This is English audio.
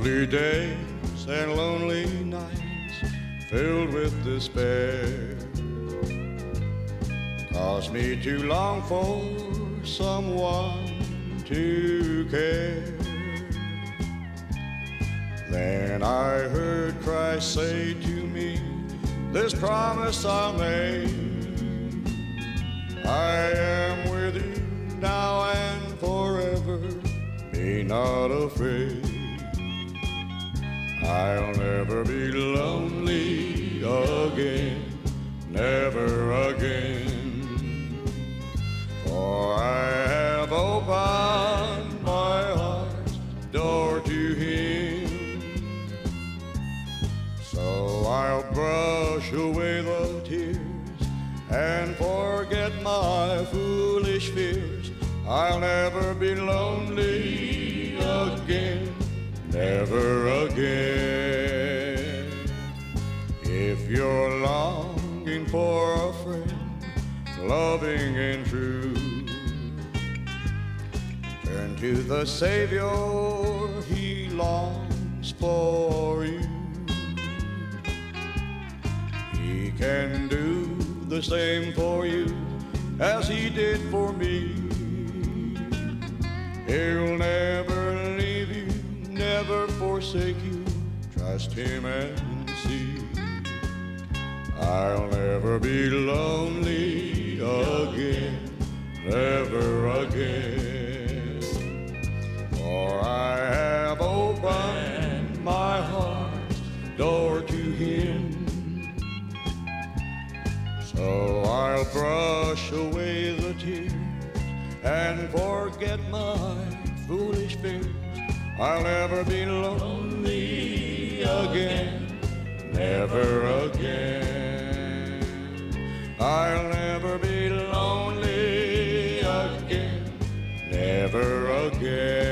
Lonely days and lonely nights filled with despair caused me to long for someone to care. Then I heard Christ say to me, this promise I'll make, I am with you now and forever, be not afraid. I'll never be lonely again, never again. For I have opened my heart's door to Him. So I'll brush away the tears and forget my foolish fears. I'll never be lonely again, never again. If you're longing for a friend, loving and true, turn to the Savior, He longs for you. He can do the same for you as He did for me. He'll never leave you, never forsake you. Trust Him and see. I'll never be lonely again, never again. For I have opened my heart's door to Him. So I'll brush away the tears and forget my foolish fears. I'll never be lonely again, never again. I'll never be lonely again, never again.